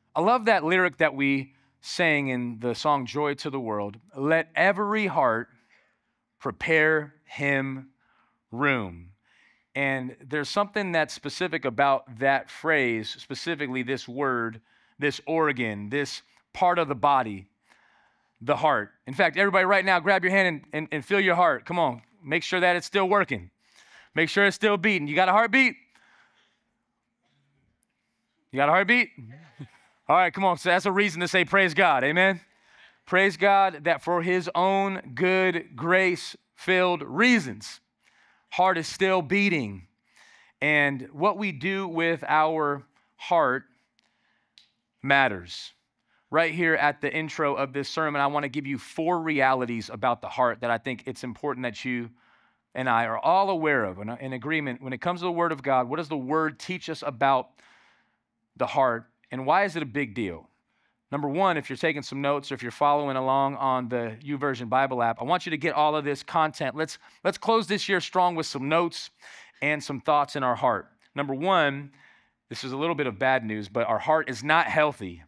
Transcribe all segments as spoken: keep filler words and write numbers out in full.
I love that lyric that we sang in the song Joy to the World. Let every heart prepare him room. And there's something that's specific about that phrase, specifically this word, this organ, this part of the body, the heart. In fact, everybody right now, grab your hand and, and, and feel your heart. Come on, make sure that it's still working. Make sure it's still beating. You got a heartbeat? You got a heartbeat? All right, come on. So that's a reason to say praise God, amen? Praise God that for his own good, grace-filled reasons, heart is still beating. And what we do with our heart matters. Right here at the intro of this sermon, I want to give you four realities about the heart that I think it's important that you and I are all aware of and in agreement. When it comes to the Word of God, what does the Word teach us about the heart, and why is it a big deal? Number one, if you're taking some notes or if you're following along on the YouVersion Bible app, I want you to get all of this content. Let's, let's close this year strong with some notes and some thoughts in our heart. Number one, this is a little bit of bad news, but our heart is not healthy.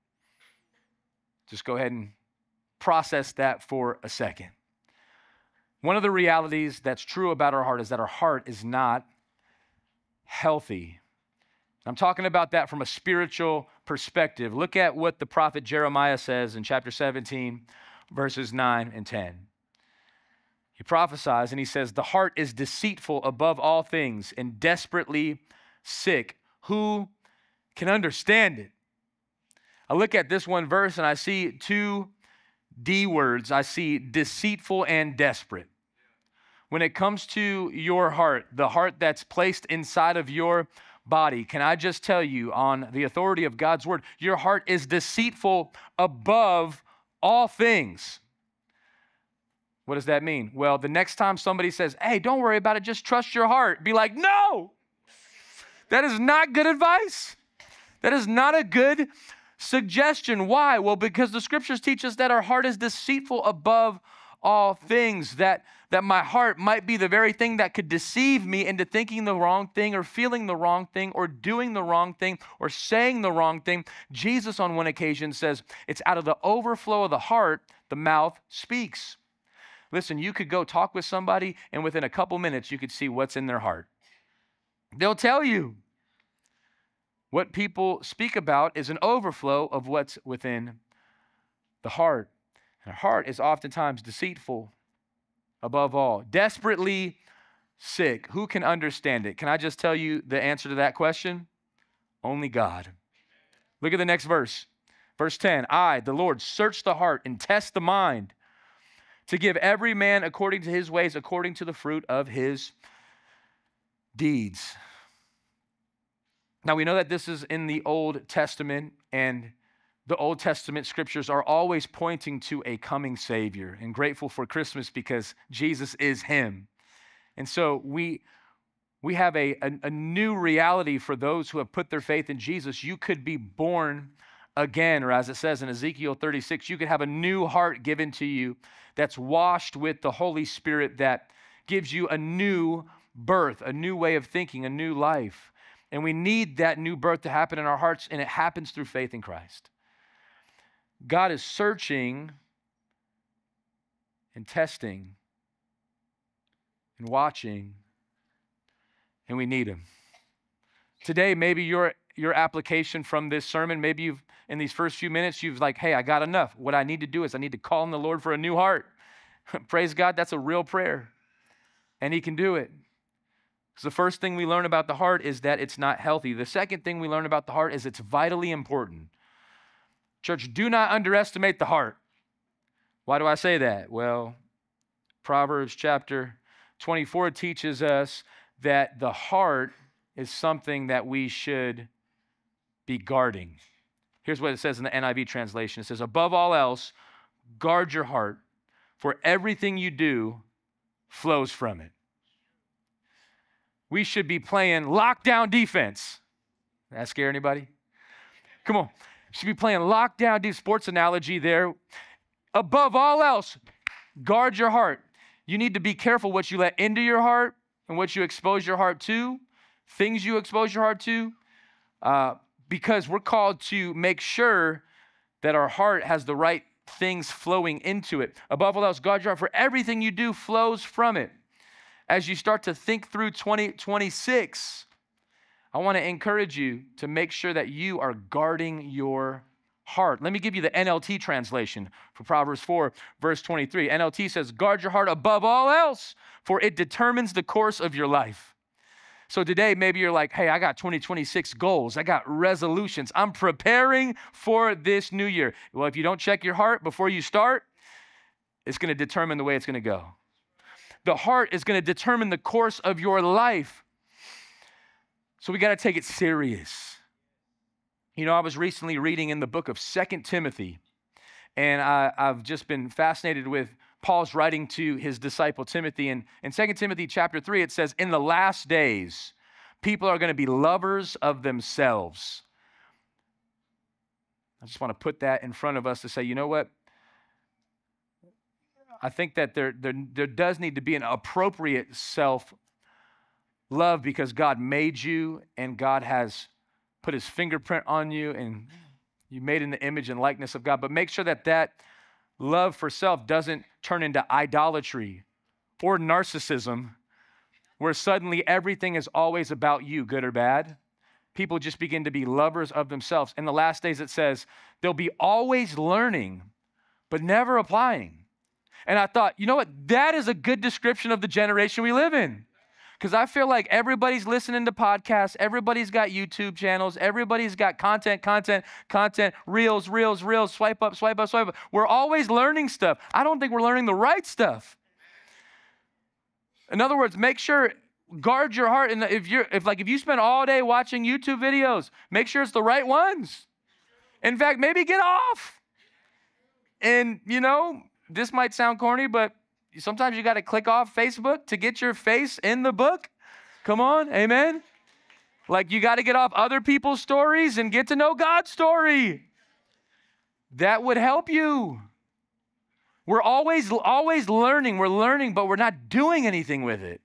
Just go ahead and process that for a second. One of the realities that's true about our heart is that our heart is not healthy. I'm talking about that from a spiritual perspective. Look at what the prophet Jeremiah says in chapter seventeen, verses nine and ten. He prophesies and he says, the heart is deceitful above all things and desperately sick. Who can understand it? I look at this one verse and I see two D words. I see deceitful and desperate. When it comes to your heart, the heart that's placed inside of your body, can I just tell you on the authority of God's word, your heart is deceitful above all things. What does that mean? Well, the next time somebody says, hey, don't worry about it, just trust your heart, be like, no, that is not good advice. That is not a good suggestion. Why? Well, because the scriptures teach us that our heart is deceitful above all things, that, that my heart might be the very thing that could deceive me into thinking the wrong thing or feeling the wrong thing or doing the wrong thing or saying the wrong thing. Jesus on one occasion says, it's out of the overflow of the heart, the mouth speaks. Listen, you could go talk with somebody and within a couple minutes, you could see what's in their heart. They'll tell you. What people speak about is an overflow of what's within the heart. And our heart is oftentimes deceitful above all, desperately sick. Who can understand it? Can I just tell you the answer to that question? Only God. Look at the next verse. Verse ten, I, the Lord, search the heart and test the mind to give every man according to his ways, according to the fruit of his deeds. Now, we know that this is in the Old Testament, and the Old Testament scriptures are always pointing to a coming Savior, and grateful for Christmas because Jesus is him. And so we, we have a, a, a new reality for those who have put their faith in Jesus. You could be born again, or as it says in Ezekiel thirty-six, you could have a new heart given to you that's washed with the Holy Spirit that gives you a new birth, a new way of thinking, a new life. And we need that new birth to happen in our hearts, and it happens through faith in Christ. God is searching and testing and watching, and we need him. Today, maybe your, your application from this sermon, maybe you've, in these first few minutes, you've like, hey, I got enough. What I need to do is I need to call on the Lord for a new heart. Praise God, that's a real prayer, and he can do it. So the first thing we learn about the heart is that it's not healthy. The second thing we learn about the heart is it's vitally important. Church, do not underestimate the heart. Why do I say that? Well, Proverbs chapter twenty-four teaches us that the heart is something that we should be guarding. Here's what it says in the N I V translation. It says, above all else, guard your heart, for everything you do flows from it. We should be playing lockdown defense. That scare anybody? Come on. Should be playing lockdown defense. Sports analogy there. Above all else, guard your heart. You need to be careful what you let into your heart and what you expose your heart to, things you expose your heart to. Uh, because we're called to make sure that our heart has the right things flowing into it. Above all else, guard your heart, for everything you do flows from it. As you start to think through twenty twenty-six, I want to encourage you to make sure that you are guarding your heart. Let me give you the N L T translation for Proverbs four, verse twenty-three. N L T says, guard your heart above all else, for it determines the course of your life. So today, maybe you're like, hey, I got twenty twenty-six goals. I got resolutions. I'm preparing for this new year. Well, if you don't check your heart before you start, it's going to determine the way it's going to go. The heart is going to determine the course of your life. So we got to take it serious. You know, I was recently reading in the book of Second Timothy, and I, I've just been fascinated with Paul's writing to his disciple Timothy. And in Second Timothy chapter three, it says, in the last days, people are going to be lovers of themselves. I just want to put that in front of us to say, you know what? I think that there, there, there does need to be an appropriate self-love because God made you and God has put his fingerprint on you and you made in the image and likeness of God. But make sure that that love for self doesn't turn into idolatry or narcissism where suddenly everything is always about you, good or bad. People just begin to be lovers of themselves. In the last days, it says they'll be always learning, but never applying. And I thought, you know what? That is a good description of the generation we live in. Because I feel like everybody's listening to podcasts, everybody's got YouTube channels, everybody's got content, content, content, reels, reels, reels, swipe up, swipe up, swipe up. We're always learning stuff. I don't think we're learning the right stuff. In other words, make sure, guard your heart. And if you're, if like if you spend all day watching YouTube videos, make sure it's the right ones. In fact, maybe get off. And you know, this might sound corny, but sometimes you got to click off Facebook to get your face in the book. Come on, amen? Like you got to get off other people's stories and get to know God's story. That would help you. We're always, always learning. We're learning, but we're not doing anything with it.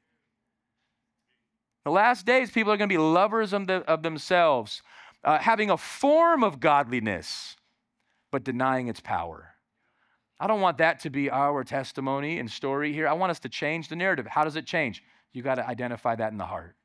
The last days, people are going to be lovers of, the, of themselves, uh, having a form of godliness, but denying its power. I don't want that to be our testimony and story here. I want us to change the narrative. How does it change? You got to identify that in the heart.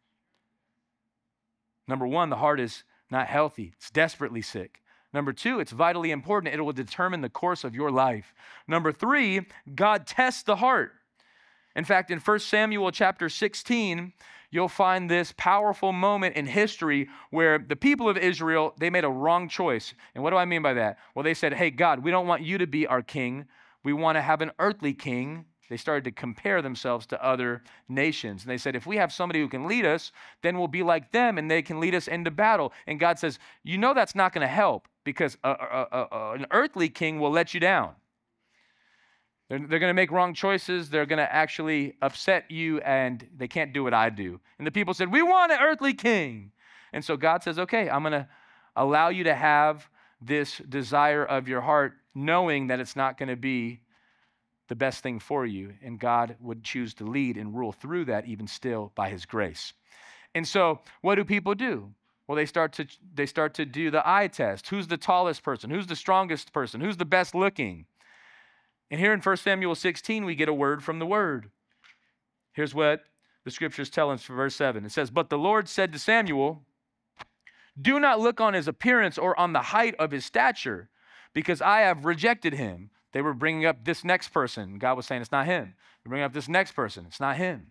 Number one, the heart is not healthy. It's desperately sick. Number two, it's vitally important. It will determine the course of your life. Number three, God tests the heart. In fact, in First Samuel chapter sixteen, you'll find this powerful moment in history where the people of Israel, they made a wrong choice. And what do I mean by that? Well, they said, hey, God, we don't want you to be our king. We want to have an earthly king. They started to compare themselves to other nations. And they said, if we have somebody who can lead us, then we'll be like them and they can lead us into battle. And God says, you know that's not going to help because a, a, a, a, an earthly king will let you down. They're, they're going to make wrong choices. They're going to actually upset you, and they can't do what I do. And the people said, we want an earthly king. And so God says, okay, I'm going to allow you to have this desire of your heart, knowing that it's not going to be the best thing for you. And God would choose to lead and rule through that, even still by his grace. And so what do people do? Well, they start to they start to do the eye test. Who's the tallest person? Who's the strongest person? Who's the best looking? And here in First Samuel sixteen, we get a word from the Word. Here's what the scriptures tell us for verse seven. It says, but the Lord said to Samuel, do not look on his appearance or on the height of his stature, because I have rejected him. They were bringing up this next person. God was saying, it's not him. They're bringing up this next person. It's not him.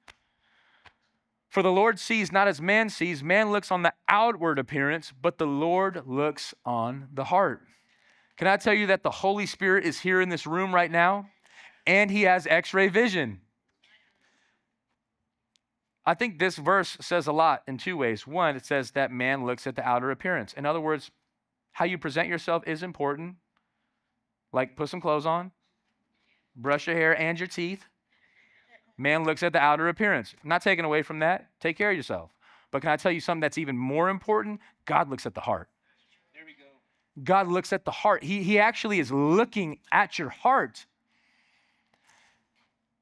For the Lord sees not as man sees. Man looks on the outward appearance, but the Lord looks on the heart. Can I tell you that the Holy Spirit is here in this room right now, and he has x-ray vision? I think this verse says a lot in two ways. One, it says that man looks at the outer appearance. In other words, how you present yourself is important. Like put some clothes on, brush your hair and your teeth. Man looks at the outer appearance. I'm not taking away from that. Take care of yourself. But can I tell you something that's even more important? God looks at the heart. God looks at the heart. He, he actually is looking at your heart.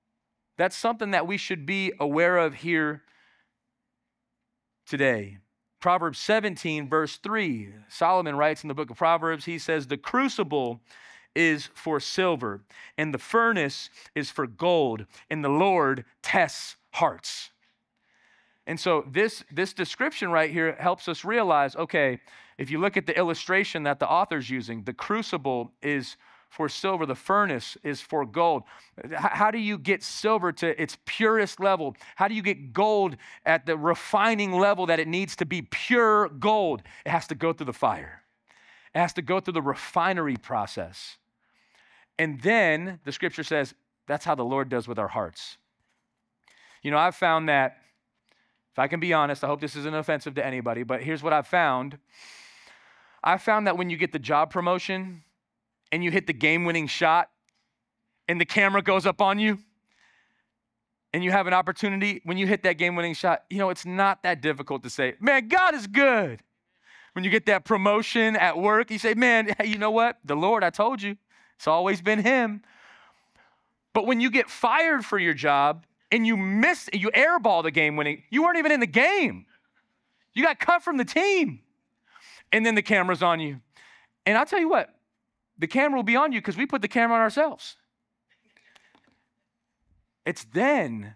That's something that we should be aware of here today. Proverbs seventeen, verse three, Solomon writes in the book of Proverbs, he says, the crucible is for silver, and the furnace is for gold, and the Lord tests hearts. And so this, this description right here helps us realize, okay, if you look at the illustration that the author's using, the crucible is for silver, the furnace is for gold. How do you get silver to its purest level? How do you get gold at the refining level that it needs to be pure gold? It has to go through the fire. It has to go through the refinery process. And then the scripture says that's how the Lord does with our hearts. You know, I've found that, if I can be honest, I hope this isn't offensive to anybody, but here's what I've found. I've found that when you get the job promotion and you hit the game-winning shot and the camera goes up on you and you have an opportunity, when you hit that game-winning shot, you know, it's not that difficult to say, man, God is good. When you get that promotion at work, you say, man, you know what? The Lord, I told you, it's always been him. But when you get fired for your job and you miss, you airball the game-winning, you weren't even in the game. You got cut from the team. And then the camera's on you. And I'll tell you what, the camera will be on you because we put the camera on ourselves. It's then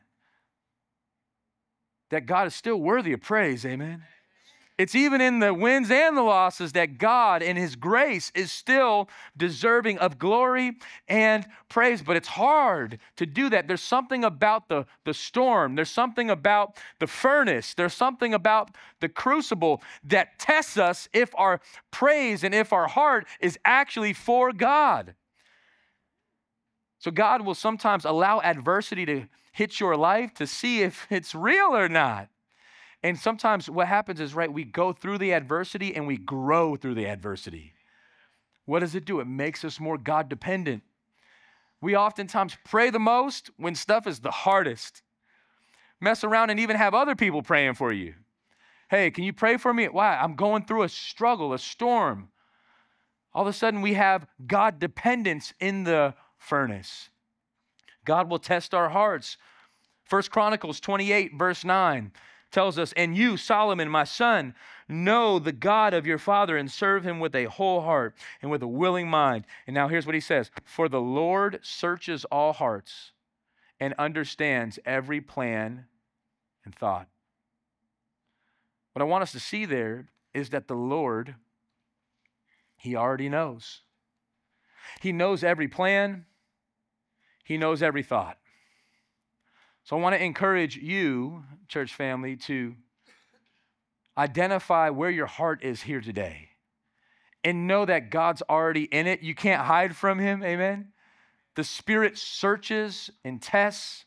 that God is still worthy of praise, amen? It's even in the wins and the losses that God in his grace is still deserving of glory and praise. But it's hard to do that. There's something about the, the storm. There's something about the furnace. There's something about the crucible that tests us if our praise and if our heart is actually for God. So God will sometimes allow adversity to hit your life to see if it's real or not. And sometimes what happens is, right, we go through the adversity and we grow through the adversity. What does it do? It makes us more God dependent. We oftentimes pray the most when stuff is the hardest. Mess around and even have other people praying for you. Hey, can you pray for me? Why? I'm going through a struggle, a storm. All of a sudden we have God dependence in the furnace. God will test our hearts. First Chronicles twenty-eight, verse nine. Tells us, and you, Solomon, my son, know the God of your father and serve him with a whole heart and with a willing mind. And now here's what he says. For the Lord searches all hearts and understands every plan and thought. What I want us to see there is that the Lord, he already knows. He knows every plan. He knows every thought. So I want to encourage you, church family, to identify where your heart is here today and know that God's already in it. You can't hide from him, amen? The Spirit searches and tests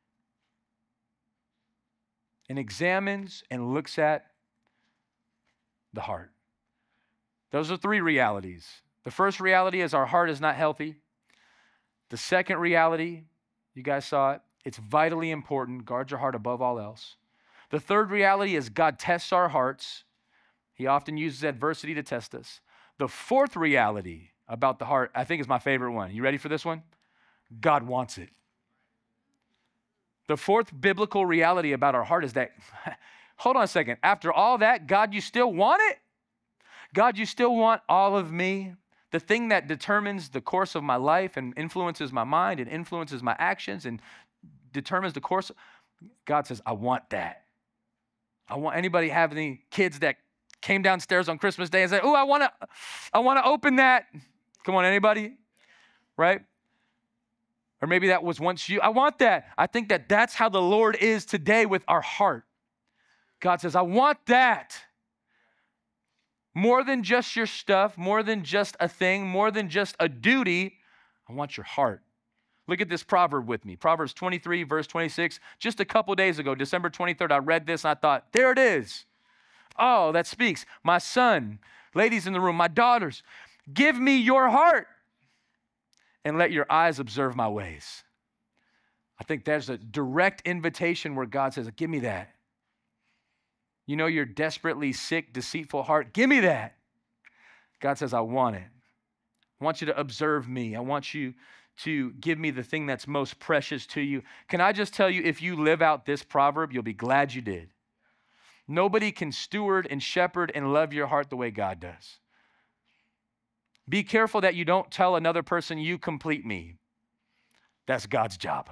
and examines and looks at the heart. Those are three realities. The first reality is our heart is not healthy. The second reality, you guys saw it, it's vitally important. Guard your heart above all else. The third reality is God tests our hearts. He often uses adversity to test us. The fourth reality about the heart, I think, is my favorite one. You ready for this one? God wants it. The fourth biblical reality about our heart is that, hold on a second, after all that, God, you still want it? God, you still want all of me? The thing that determines the course of my life and influences my mind and influences my actions and determines the course. God says, I want that. I want anybody have any kids that came downstairs on Christmas Day and said, oh, I want to I want to open that. Come on, anybody? Right? Or maybe that was once you. I want that. I think that that's how the Lord is today with our heart. God says, I want that. More than just your stuff, more than just a thing, more than just a duty. I want your heart. Look at this proverb with me. Proverbs twenty-three, verse twenty-six. Just a couple days ago, December twenty-third, I read this and I thought, there it is. Oh, that speaks. My son, ladies in the room, my daughters, give me your heart and let your eyes observe my ways. I think there's a direct invitation where God says, give me that. You know your desperately sick, deceitful heart, give me that. God says, I want it. I want you to observe me. I want you to give me the thing that's most precious to you. Can I just tell you, if you live out this proverb, you'll be glad you did. Nobody can steward and shepherd and love your heart the way God does. Be careful that you don't tell another person, you complete me. That's God's job.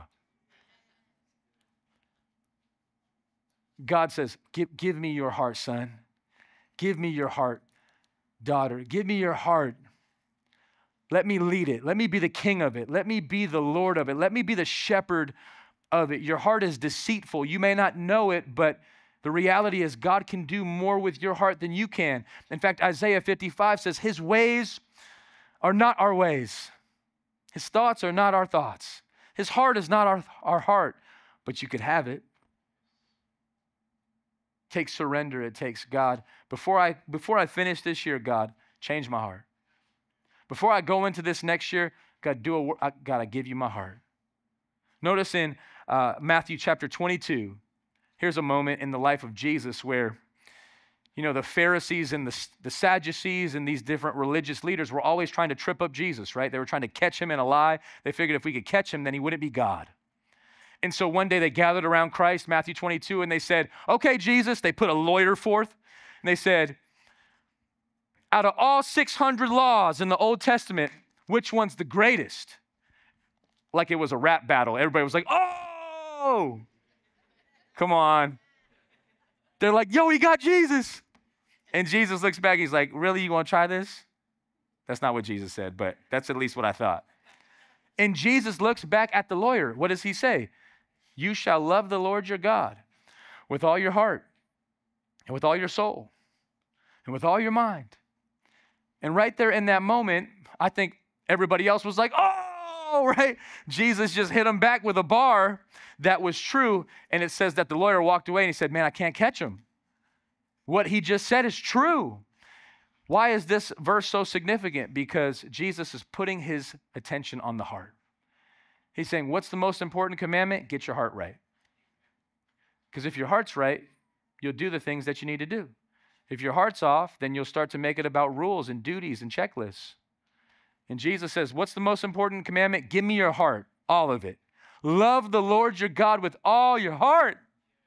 God says, give, give me your heart, son. Give me your heart, daughter. Give me your heart. Let me lead it. Let me be the king of it. Let me be the Lord of it. Let me be the shepherd of it. Your heart is deceitful. You may not know it, but the reality is God can do more with your heart than you can. In fact, Isaiah fifty-five says, his ways are not our ways. His thoughts are not our thoughts. His heart is not our, our heart, but you could have it. It takes surrender. It takes God. Before I, before I finish this year, God, change my heart. Before I go into this next year, God, do a work. God, I give you my heart. Notice in uh, Matthew chapter twenty-two, here's a moment in the life of Jesus where, you know, the Pharisees and the, the Sadducees and these different religious leaders were always trying to trip up Jesus, right? They were trying to catch him in a lie. They figured if we could catch him, then he wouldn't be God. And so one day they gathered around Christ, Matthew twenty-two, and they said, okay, Jesus, they put a lawyer forth, and they said, out of all six hundred laws in the Old Testament, which one's the greatest? Like it was a rap battle. Everybody was like, oh, come on. They're like, yo, he got Jesus. And Jesus looks back, he's like, really, you want to try this? That's not what Jesus said, but that's at least what I thought. And Jesus looks back at the lawyer. What does he say? You shall love the Lord your God with all your heart and with all your soul and with all your mind. And right there in that moment, I think everybody else was like, oh, right? Jesus just hit him back with a bar that was true. And it says that the lawyer walked away and he said, man, I can't catch him. What he just said is true. Why is this verse so significant? Because Jesus is putting his attention on the heart. He's saying, what's the most important commandment? Get your heart right. Because if your heart's right, you'll do the things that you need to do. If your heart's off, then you'll start to make it about rules and duties and checklists. And Jesus says, what's the most important commandment? Give me your heart, all of it. Love the Lord your God with all your heart.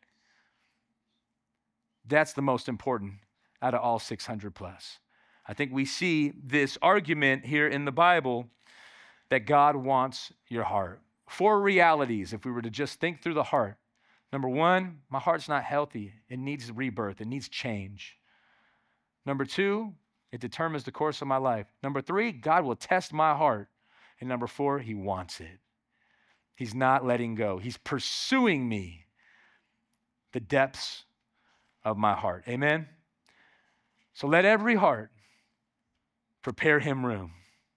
That's the most important out of all six hundred plus. I think we see this argument here in the Bible that God wants your heart. Four realities, if we were to just think through the heart. Number one, my heart's not healthy. It needs rebirth. It needs change. Number two, it determines the course of my life. Number three, God will test my heart. And number four, he wants it. He's not letting go. He's pursuing me, the depths of my heart. Amen? So let every heart prepare him room.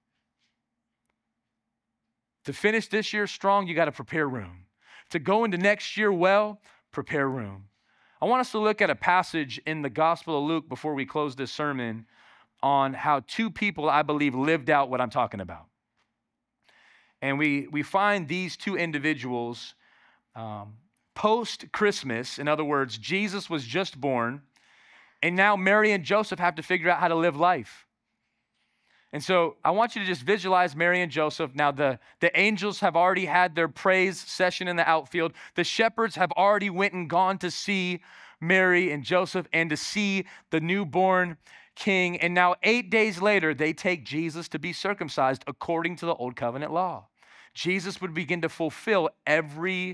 To finish this year strong, you got to prepare room. To go into next year well, prepare room. I want us to look at a passage in the Gospel of Luke before we close this sermon on how two people, I believe, lived out what I'm talking about. And we, we find these two individuals um, post-Christmas. In other words, Jesus was just born, and now Mary and Joseph have to figure out how to live life. And so I want you to just visualize Mary and Joseph. Now, the, the angels have already had their praise session in the outfield. The shepherds have already went and gone to see Mary and Joseph and to see the newborn king. And now eight days later, they take Jesus to be circumcised according to the old covenant law. Jesus would begin to fulfill every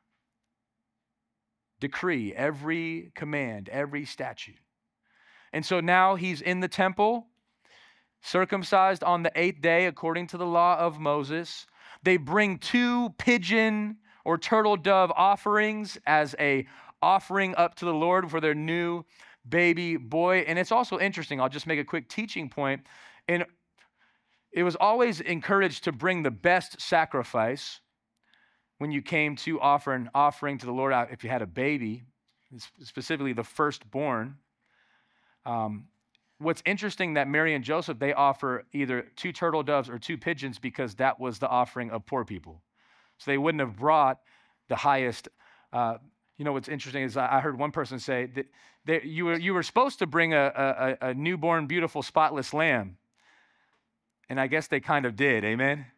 decree, every command, every statute. And so now he's in the temple, circumcised on the eighth day according to the law of Moses. They bring two pigeon or turtle dove offerings as a offering up to the Lord for their new baby boy. And it's also interesting, I'll just make a quick teaching point. And it was always encouraged to bring the best sacrifice when you came to offer an offering to the Lord if you had a baby, specifically the firstborn. Um, What's interesting that Mary and Joseph, they offer either two turtle doves or two pigeons because that was the offering of poor people. So they wouldn't have brought the highest. Uh, you know, what's interesting is I heard one person say that they, you, were, you were supposed to bring a, a, a newborn, beautiful, spotless lamb. And I guess they kind of did, amen?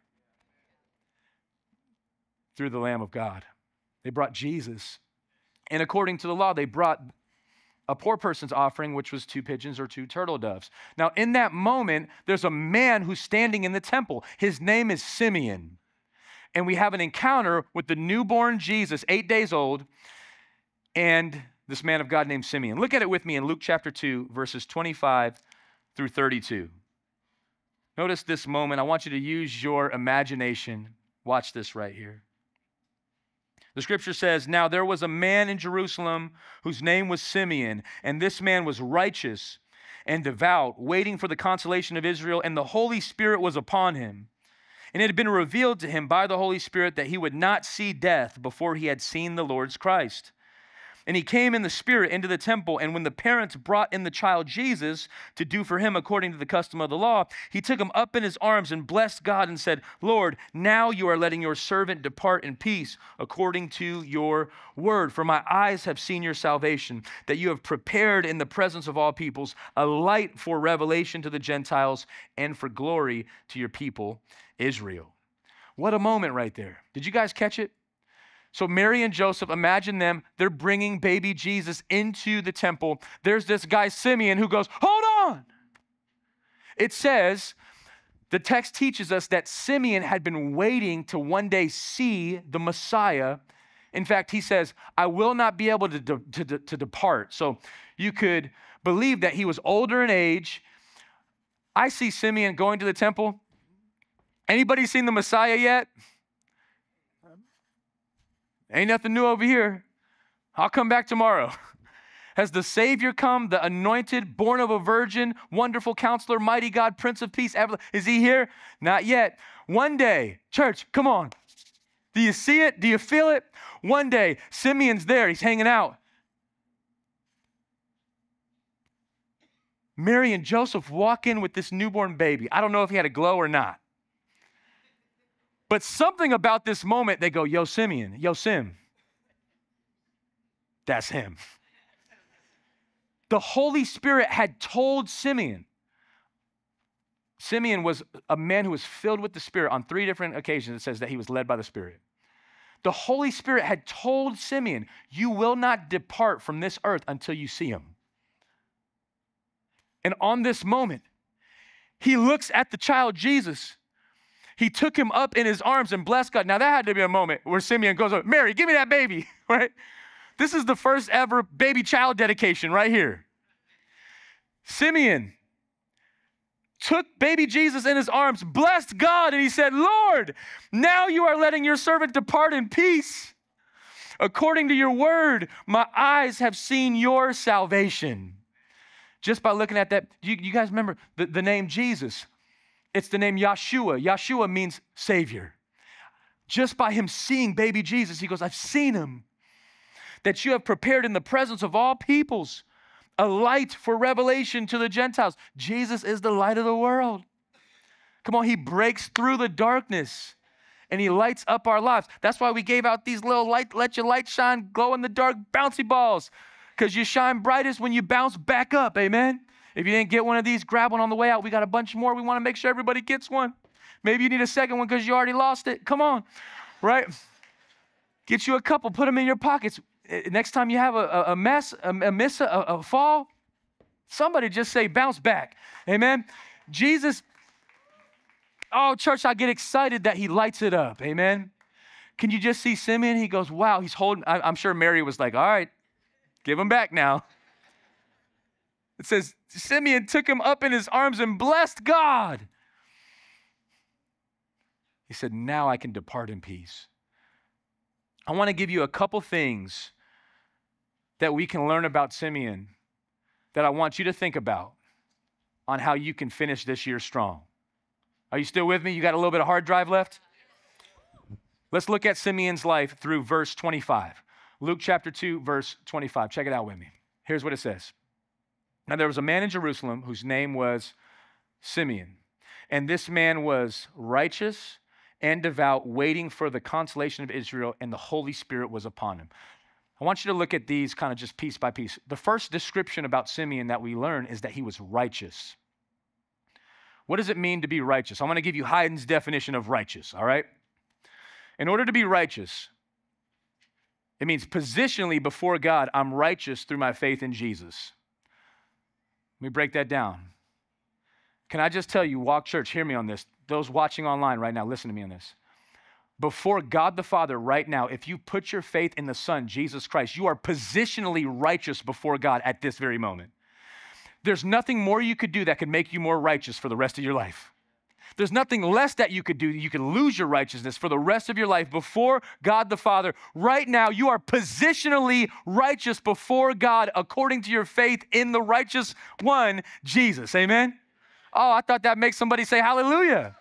Through the Lamb of God. They brought Jesus. And according to the law, they brought a poor person's offering, which was two pigeons or two turtle doves. Now, in that moment, there's a man who's standing in the temple. His name is Simeon. And we have an encounter with the newborn Jesus, eight days old, and this man of God named Simeon. Look at it with me in Luke chapter two, verses twenty-five through thirty-two. Notice this moment. I want you to use your imagination. Watch this right here. The scripture says, "Now there was a man in Jerusalem whose name was Simeon, and this man was righteous and devout, waiting for the consolation of Israel, and the Holy Spirit was upon him. And it had been revealed to him by the Holy Spirit that he would not see death before he had seen the Lord's Christ. And he came in the Spirit into the temple, and when the parents brought in the child Jesus to do for him according to the custom of the law, he took him up in his arms and blessed God and said, 'Lord, now you are letting your servant depart in peace according to your word. For my eyes have seen your salvation, that you have prepared in the presence of all peoples a light for revelation to the Gentiles and for glory to your people, Israel.'" What a moment right there. Did you guys catch it? So Mary and Joseph, imagine them, they're bringing baby Jesus into the temple. There's this guy, Simeon, who goes, "Hold on." It says, the text teaches us that Simeon had been waiting to one day see the Messiah. In fact, he says, "I will not be able to, de- to, de- to depart." So you could believe that he was older in age. I see Simeon going to the temple. Anybody seen the Messiah yet? Ain't nothing new over here. I'll come back tomorrow. Has the Savior come, the anointed, born of a virgin, wonderful counselor, mighty God, Prince of Peace? Is he here? Not yet. One day, church, come on. Do you see it? Do you feel it? One day, Simeon's there. He's hanging out. Mary and Joseph walk in with this newborn baby. I don't know if he had a glow or not. But something about this moment, they go, "Yo, Simeon, yo, Sim." That's him. The Holy Spirit had told Simeon. Simeon was a man who was filled with the Spirit. On three different occasions, it says that he was led by the Spirit. The Holy Spirit had told Simeon, "You will not depart from this earth until you see him." And on this moment, he looks at the child Jesus. He took him up in his arms and blessed God. Now, that had to be a moment where Simeon goes, "Mary, give me that baby," right? This is the first ever baby child dedication right here. Simeon took baby Jesus in his arms, blessed God, and he said, "Lord, now you are letting your servant depart in peace. According to your word, my eyes have seen your salvation." Just by looking at that, you, you guys remember the, the name Jesus? It's the name Yeshua. Yeshua means Savior. Just by him seeing baby Jesus, he goes, "I've seen him. That you have prepared in the presence of all peoples a light for revelation to the Gentiles." Jesus is the light of the world. Come on, he breaks through the darkness and he lights up our lives. That's why we gave out these little light, let your light shine, glow in the dark bouncy balls, because you shine brightest when you bounce back up, amen? If you didn't get one of these, grab one on the way out. We got a bunch more. We want to make sure everybody gets one. Maybe you need a second one because you already lost it. Come on, right? Get you a couple. Put them in your pockets. Next time you have a, a mess, a, a miss, a, a fall, somebody just say, "Bounce back." Amen? Jesus, oh, church, I get excited that he lights it up. Amen? Can you just see Simeon? He goes, wow, he's holding. I, I'm sure Mary was like, "All right, give him back now." It says, Simeon took him up in his arms and blessed God. He said, "Now I can depart in peace." I want to give you a couple things that we can learn about Simeon that I want you to think about on how you can finish this year strong. Are you still with me? You got a little bit of hard drive left? Let's look at Simeon's life through verse twenty-five. Luke chapter two, verse twenty-five. Check it out with me. Here's what it says. "Now there was a man in Jerusalem whose name was Simeon, and this man was righteous and devout, waiting for the consolation of Israel, and the Holy Spirit was upon him." I want you to look at these kind of just piece by piece. The first description about Simeon that we learn is that he was righteous. What does it mean to be righteous? I want to give you Haydn's definition of righteous, all right? In order to be righteous, It means positionally before God, I'm righteous through my faith in Jesus. Let me break that down. Can I just tell you, Walk Church, hear me on this. Those watching online right now, listen to me on this. Before God the Father right now, if you put your faith in the Son, Jesus Christ, you are positionally righteous before God at this very moment. There's nothing more you could do that could make you more righteous for the rest of your life. There's nothing less that you could do. You could lose your righteousness for the rest of your life before God the Father. Right now, you are positionally righteous before God according to your faith in the righteous one, Jesus. Amen? Oh, I thought that makes somebody say hallelujah.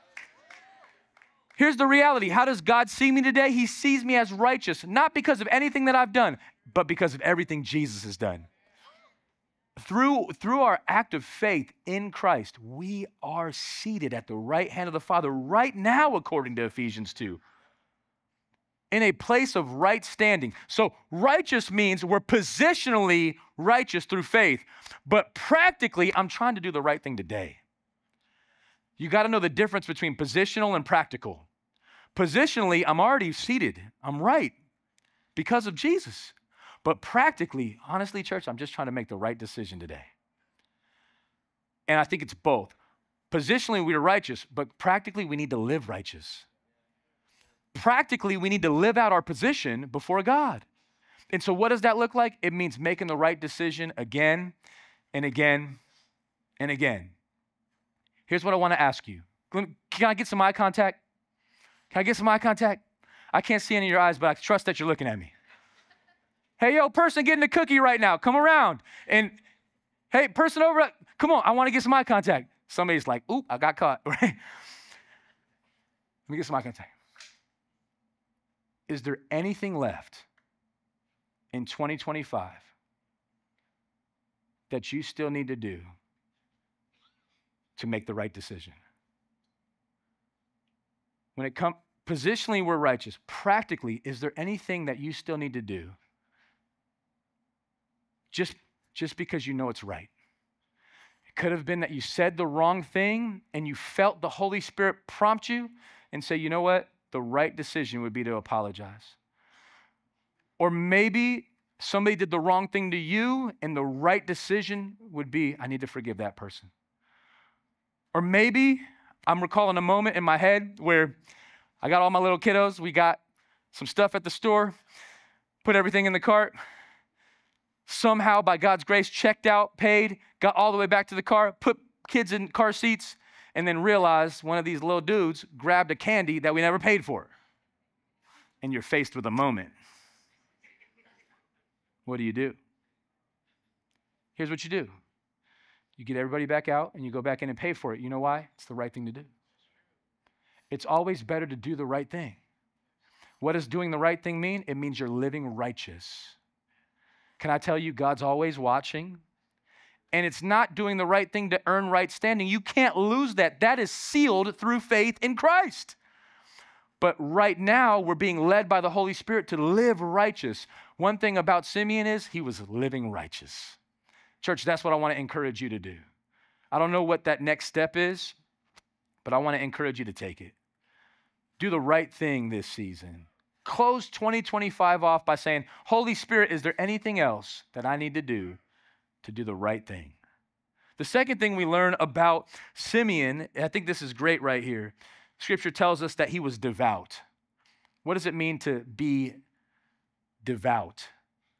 Here's the reality. How does God see me today? He sees me as righteous, not because of anything that I've done, but because of everything Jesus has done. Through, through our act of faith in Christ, we are seated at the right hand of the Father right now, according to Ephesians two, in a place of right standing. So righteous means we're positionally righteous through faith, but practically, I'm trying to do the right thing today. You got to know the difference between positional and practical. Positionally, I'm already seated. I'm right because of Jesus. But practically, honestly, church, I'm just trying to make the right decision today. And I think it's both. Positionally, we are righteous, but practically, we need to live righteous. Practically, we need to live out our position before God. And so what does that look like? It means making the right decision again and again and again. Here's what I want to ask you. Can I get some eye contact? Can I get some eye contact? I can't see any of your eyes, but I trust that you're looking at me. Hey, yo, person getting a cookie right now, come around. And hey, person over, come on, I want to get some eye contact. Somebody's like, oop, I got caught, right? Let me get some eye contact. Is there anything left in twenty twenty-five that you still need to do to make the right decision? When it comes, positionally, we're righteous. Practically, is there anything that you still need to do just, just because you know it's right? It could have been that you said the wrong thing and you felt the Holy Spirit prompt you and say, you know what? The right decision would be to apologize. Or maybe somebody did the wrong thing to you and the right decision would be, I need to forgive that person. Or maybe I'm recalling a moment in my head where I got all my little kiddos. We got some stuff at the store, put everything in the cart. Somehow, by God's grace, checked out, paid, got all the way back to the car, put kids in car seats, and then realized one of these little dudes grabbed a candy that we never paid for. And you're faced with a moment. What do you do? Here's what you do. You get everybody back out and you go back in and pay for it. You know why? It's the right thing to do. It's always better to do the right thing. What does doing the right thing mean? It means you're living righteous. Can I tell you, God's always watching? And it's not doing the right thing to earn right standing. You can't lose that. That is sealed through faith in Christ. But right now, we're being led by the Holy Spirit to live righteous. One thing about Simeon is he was living righteous. Church, that's what I want to encourage you to do. I don't know what that next step is, but I want to encourage you to take it. Do the right thing this season. Close twenty twenty-five off by saying, Holy Spirit, is there anything else that I need to do to do the right thing? The second thing we learn about Simeon, I think this is great right here. Scripture tells us that he was devout. What does it mean to be devout?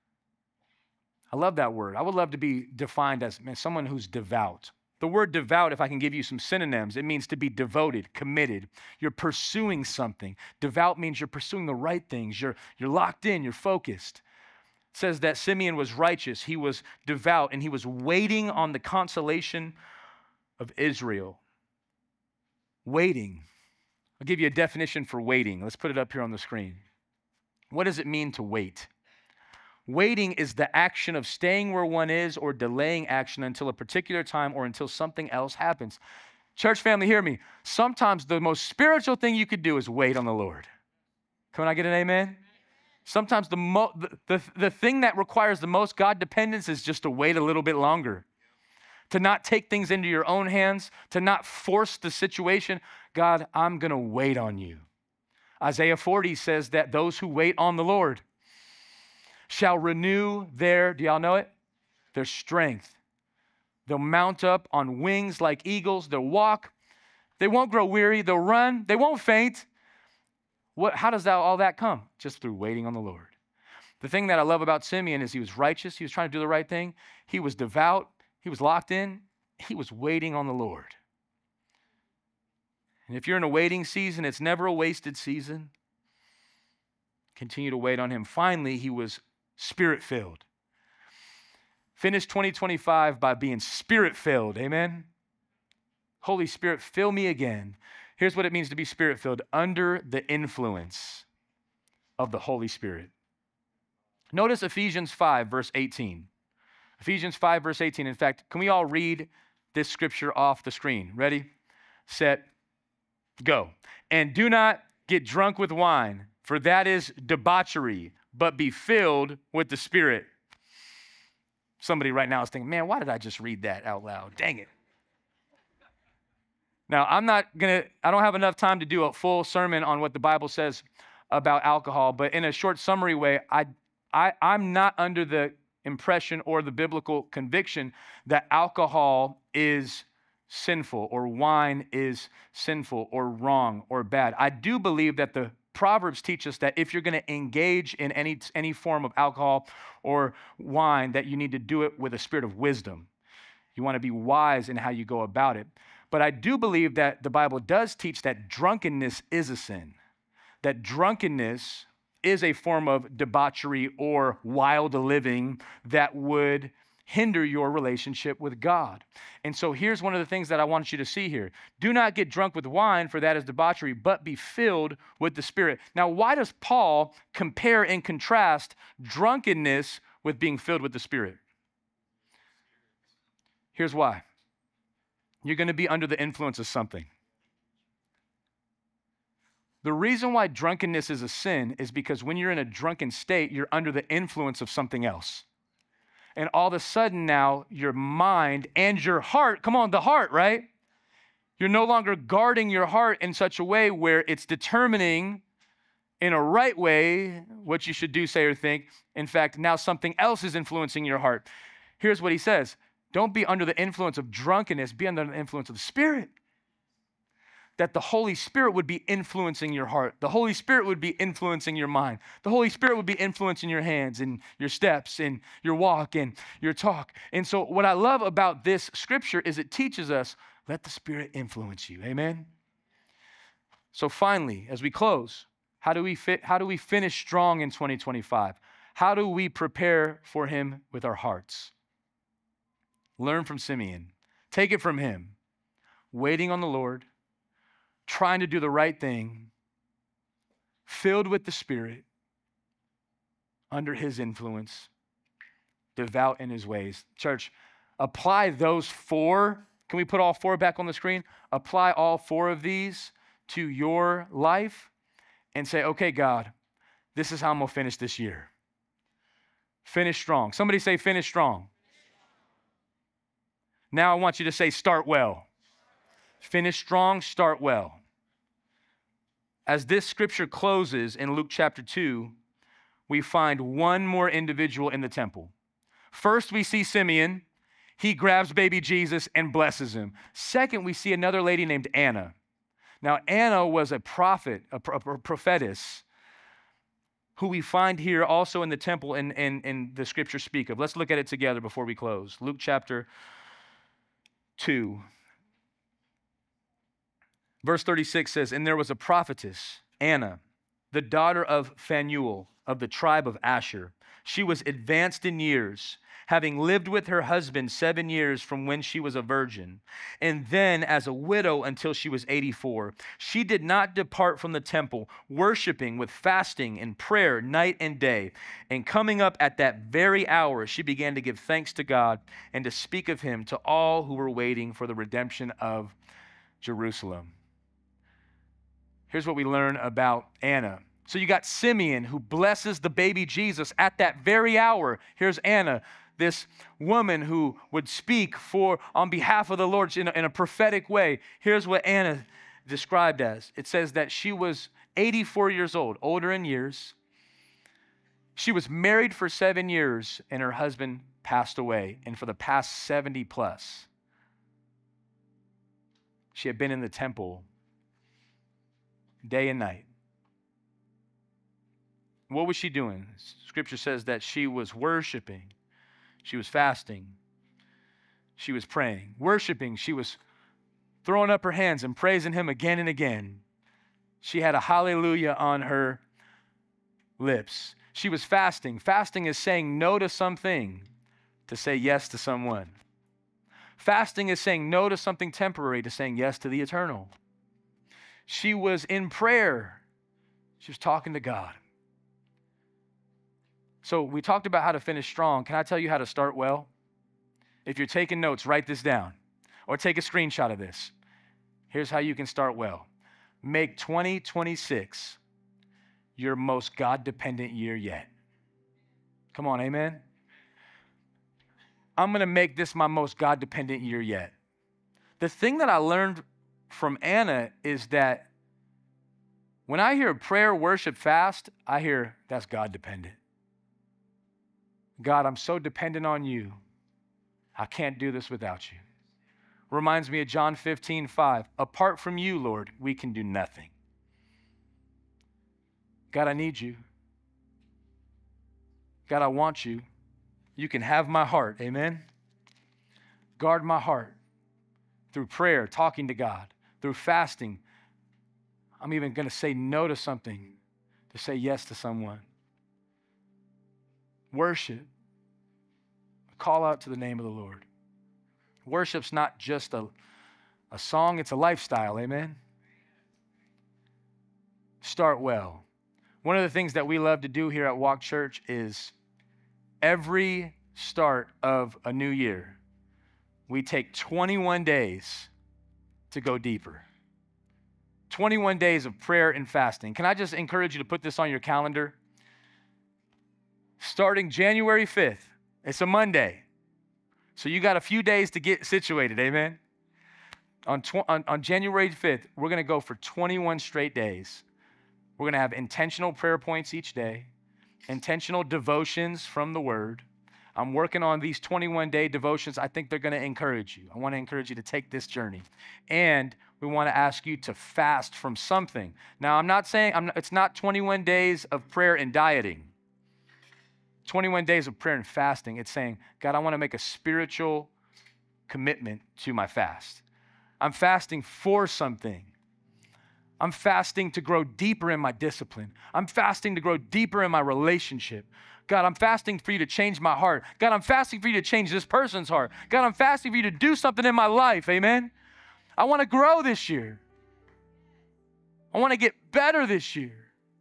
I love that word. I would love to be defined as man, someone who's devout. The word devout, if I can give you some synonyms, it means to be devoted, committed. You're pursuing something. Devout means you're pursuing the right things. You're, you're locked in, you're focused. It says that Simeon was righteous, he was devout, and he was waiting on the consolation of Israel. Waiting. I'll give you a definition for waiting. Let's put it up here on the screen. What does it mean to wait? Waiting is the action of staying where one is or delaying action until a particular time or until something else happens. Church family, hear me. Sometimes the most spiritual thing you could do is wait on the Lord. Can I get an amen? Sometimes the, mo- the, the, the thing that requires the most God dependence is just to wait a little bit longer. To not take things into your own hands, to not force the situation. God, I'm going to wait on you. Isaiah forty says that those who wait on the Lord, shall renew their, do y'all know it? Their strength. They'll mount up on wings like eagles. They'll walk. They won't grow weary. They'll run. They won't faint. What, how does that, all that come? Just through waiting on the Lord. The thing that I love about Simeon is he was righteous. He was trying to do the right thing. He was devout. He was locked in. He was waiting on the Lord. And if you're in a waiting season, it's never a wasted season. Continue to wait on him. Finally, he was spirit-filled. Finish twenty twenty-five by being spirit-filled. Amen? Holy Spirit, fill me again. Here's what it means to be spirit-filled. Under the influence of the Holy Spirit. Notice Ephesians five, verse eighteen. Ephesians five, verse eighteen. In fact, can we all read this scripture off the screen? Ready, set, go. And do not get drunk with wine, for that is debauchery, but be filled with the Spirit. Somebody right now is thinking, man, why did I just read that out loud? Dang it. Now, I'm not going to, I don't have enough time to do a full sermon on what the Bible says about alcohol, but in a short summary way, I, I, I'm not under the impression or the biblical conviction that alcohol is sinful or wine is sinful or wrong or bad. I do believe that the Proverbs teach us that if you're going to engage in any, any form of alcohol or wine, that you need to do it with a spirit of wisdom. You want to be wise in how you go about it. But I do believe that the Bible does teach that drunkenness is a sin, that drunkenness is a form of debauchery or wild living that would hinder your relationship with God. And so here's one of the things that I want you to see here. Do not get drunk with wine, for that is debauchery, but be filled with the Spirit. Now, why does Paul compare and contrast drunkenness with being filled with the Spirit? Here's why. You're going to be under the influence of something. The reason why drunkenness is a sin is because when you're in a drunken state, you're under the influence of something else. And all of a sudden now, your mind and your heart, come on, the heart, right? You're no longer guarding your heart in such a way where it's determining in a right way what you should do, say, or think. In fact, now something else is influencing your heart. Here's what he says. Don't be under the influence of drunkenness. Be under the influence of the Spirit. That the Holy Spirit would be influencing your heart. The Holy Spirit would be influencing your mind. The Holy Spirit would be influencing your hands and your steps and your walk and your talk. And so what I love about this scripture is it teaches us, let the Spirit influence you. Amen? So finally, as we close, how do we fit, how do we finish strong in twenty twenty-five? How do we prepare for him with our hearts? Learn from Simeon. Take it from him. Waiting on the Lord, trying to do the right thing, filled with the Spirit, under his influence, devout in his ways. Church, apply those four. Can we put all four back on the screen? Apply all four of these to your life and say, okay, God, this is how I'm going to finish this year. Finish strong. Somebody say finish strong. Now I want you to say start well. Finish strong, start well. As this scripture closes in Luke chapter two, we find one more individual in the temple. First, we see Simeon. He grabs baby Jesus and blesses him. Second, we see another lady named Anna. Now, Anna was a prophet, a, a prophetess, who we find here also in the temple and in, in, in the scriptures speak of. Let's look at it together before we close. Luke chapter two. Verse thirty-six says, and there was a prophetess, Anna, the daughter of Phanuel of the tribe of Asher. She was advanced in years, having lived with her husband seven years from when she was a virgin, and then as a widow until she was eighty-four. She did not depart from the temple, worshiping with fasting and prayer night and day. And coming up at that very hour, she began to give thanks to God and to speak of him to all who were waiting for the redemption of Jerusalem. Here's what we learn about Anna. So you got Simeon, who blesses the baby Jesus at that very hour. Here's Anna, this woman who would speak for on behalf of the Lord in a, in a prophetic way. Here's what Anna described as. It says that she was eighty-four years old, older in years. She was married for seven years and her husband passed away. And for the past seventy plus, she had been in the temple day and night. What was she doing? Scripture says that she was worshiping. She was fasting. She was praying. Worshiping, she was throwing up her hands and praising him again and again. She had a hallelujah on her lips. She was fasting. Fasting is saying no to something to say yes to someone. Fasting is saying no to something temporary to saying yes to the eternal. She was in prayer. She was talking to God. So we talked about how to finish strong. Can I tell you how to start well? If you're taking notes, write this down or take a screenshot of this. Here's how you can start well. Make twenty twenty-six your most God-dependent year yet. Come on, amen? I'm going to make this my most God-dependent year yet. The thing that I learned from Anna is that when I hear prayer, worship, fast, I hear that's God-dependent. God, I'm so dependent on you. I can't do this without you. Reminds me of John fifteen five. Apart from you, Lord, we can do nothing. God, I need you. God, I want you. You can have my heart, amen? Guard my heart through prayer, talking to God, through fasting. I'm even going to say no to something to say yes to someone. Worship. Call out to the name of the Lord. Worship's not just a, a song, it's a lifestyle, amen? Start well. One of the things that we love to do here at Walk Church is every start of a new year, we take twenty-one days to go deeper. twenty-one days of prayer and fasting. Can I just encourage you to put this on your calendar? Starting January fifth, it's a Monday. So you got a few days to get situated, amen? On, tw- on, on January fifth, we're going to go for twenty-one straight days. We're going to have intentional prayer points each day, intentional devotions from the Word. I'm working on these twenty-one day devotions. I think they're going to encourage you. I want to encourage you to take this journey. And we want to ask you to fast from something. Now, I'm not saying, I'm not, it's not twenty-one days of prayer and dieting. twenty-one days of prayer and fasting. It's saying, God, I want to make a spiritual commitment to my fast. I'm fasting for something. I'm fasting to grow deeper in my discipline. I'm fasting to grow deeper in my relationship. God, I'm fasting for you to change my heart. God, I'm fasting for you to change this person's heart. God, I'm fasting for you to do something in my life. Amen. I want to grow this year. I want to get better this year.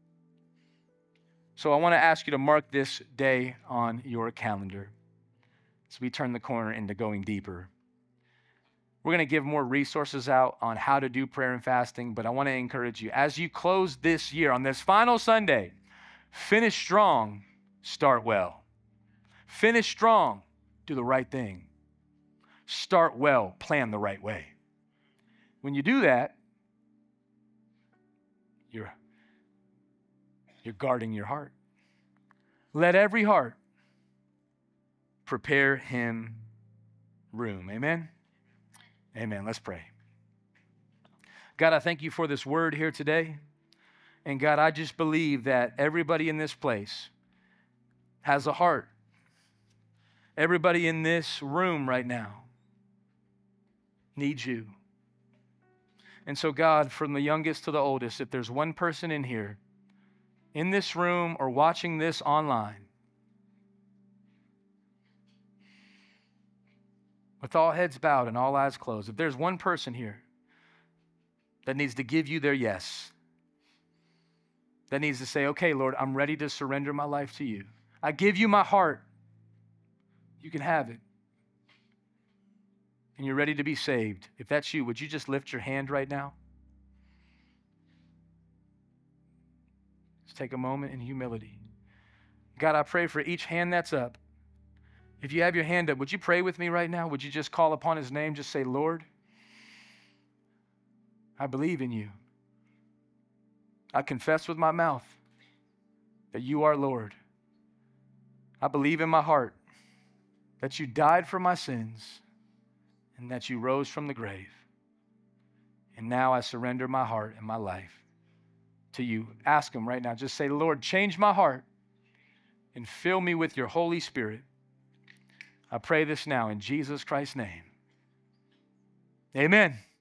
So I want to ask you to mark this day on your calendar as we turn the corner into going deeper. We're going to give more resources out on how to do prayer and fasting, but I want to encourage you, as you close this year on this final Sunday, finish strong, start well. Finish strong, do the right thing. Start well, plan the right way. When you do that, you're, you're guarding your heart. Let every heart prepare him room. Amen? Amen. Let's pray. God, I thank you for this word here today. And God, I just believe that everybody in this place has a heart. Everybody in this room right now needs you. And so, God, from the youngest to the oldest, if there's one person in here, in this room or watching this online, with all heads bowed and all eyes closed, if there's one person here that needs to give you their yes, that needs to say, okay, Lord, I'm ready to surrender my life to you. I give you my heart. You can have it. And you're ready to be saved. If that's you, would you just lift your hand right now? Just take a moment in humility. God, I pray for each hand that's up. If you have your hand up, would you pray with me right now? Would you just call upon his name? Just say, Lord, I believe in you. I confess with my mouth that you are Lord. I believe in my heart that you died for my sins and that you rose from the grave. And now I surrender my heart and my life to you. Ask him right now. Just say, Lord, change my heart and fill me with your Holy Spirit. I pray this now in Jesus Christ's name. Amen.